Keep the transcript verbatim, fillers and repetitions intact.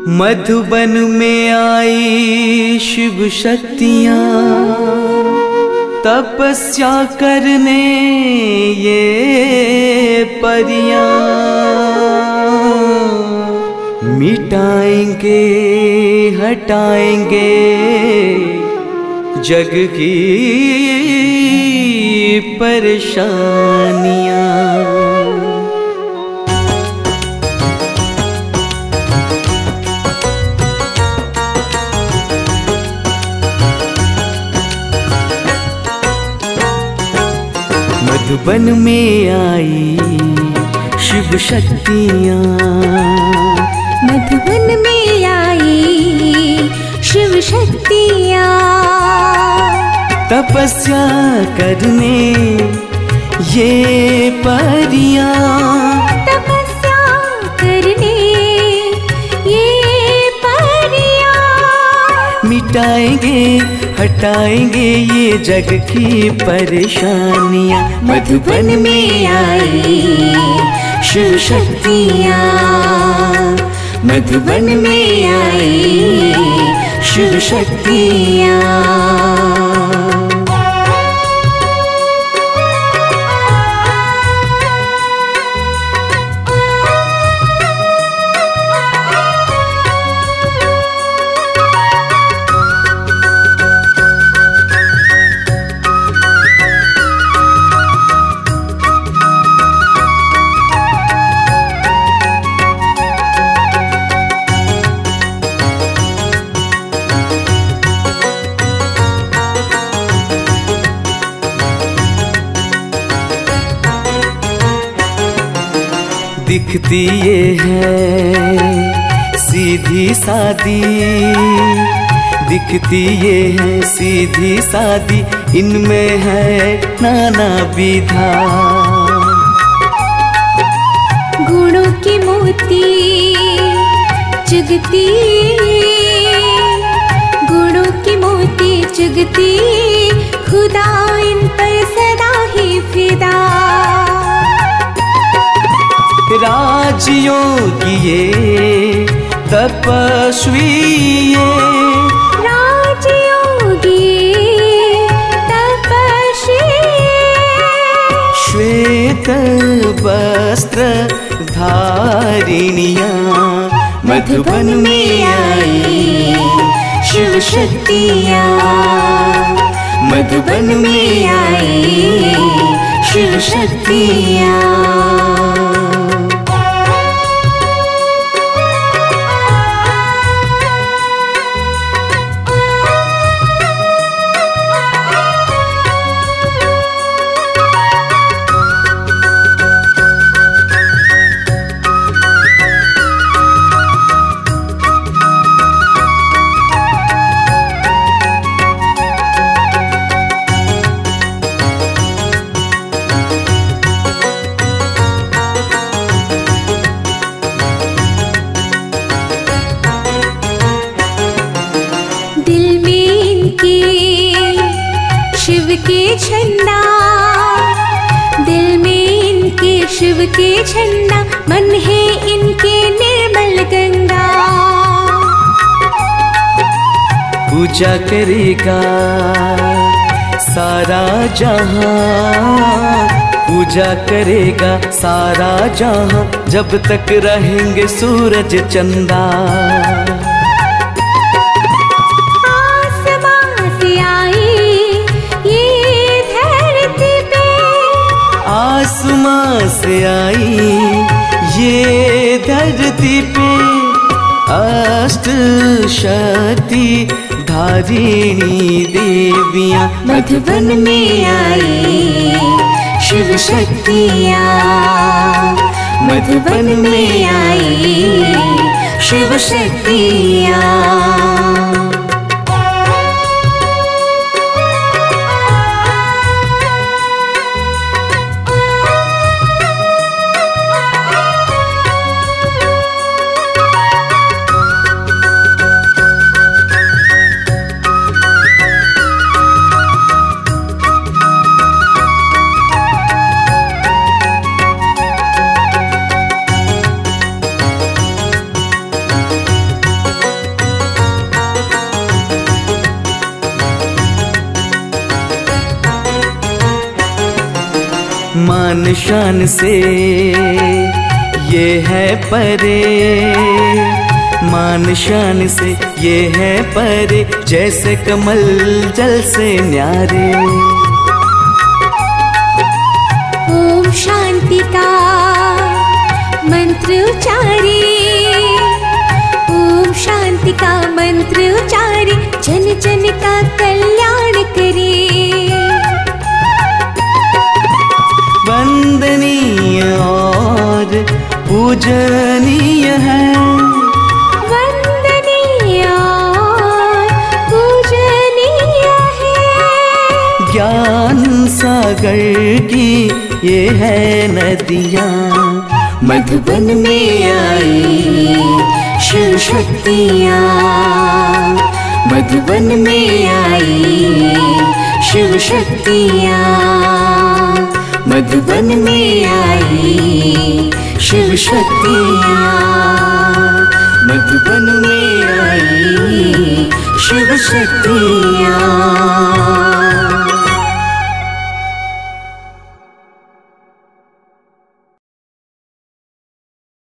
मधुबन में आई शिव शक्तियाँ तपस्या करने ये परियां, मिटाएंगे हटाएंगे जग की परेशानियां। मधुबन में आई शिव शक्तियाँ, मधुबन में आई शिव शक्तियाँ, तपस्या करने ये परियां, तपस्या करने ये परियां, मिटाएंगे हटाएंगे ये जग की परेशानियां। मधुबन में आई शिव शक्तियाँ, मधुबन में आई शिव शक्तियाँ। दिखती ये है सीधी सादी, दिखती ये है सीधी सादी, इनमें है नाना विधा। गुणों की मोती चुगती, गुणों की मोती चुगती, खुदा इन पर सदा ही फिदा। राजयोगी ये तपस्वी ये, राजयोगी तपस्वी, श्वेत वस्त्र धारिणियाँ, मधुबन में आई शिव शक्तियाँ, मधुबन में आई शिव शक्तियाँ। शिव के झंडा, दिल में इनके शिव के झंडा, मन है इनके निर्मल गंगा। पूजा करेगा सारा जहां, पूजा करेगा सारा जहां, जब तक रहेंगे सूरज चंदा। आसमां से आई ये धरती पे, अष्ट शक्ति धारिणी देवियाँ, मधुबन में आई शिव शक्तियाँ, मधुबन में आई शिव शक्तियाँ। मान शान से ये है परे, मान शान से ये है परे, जैसे कमल जल से न्यारे। ओम शांति का मंत्र उचारे, ओम शांति का मंत्र उचारे, जन जन का कल्याण करे। वंदनीय और पूजनीय है, वंदनीय और पूजनीय है। ज्ञान सागर की ये है नदियाँ, मधुबन में आई शिव शक्तियाँ, मधुबन में आई शिव शक्तियाँ, मधुबन में आई शिव शक्तियाँ, मधुबन में आई शिव शक्तियाँ।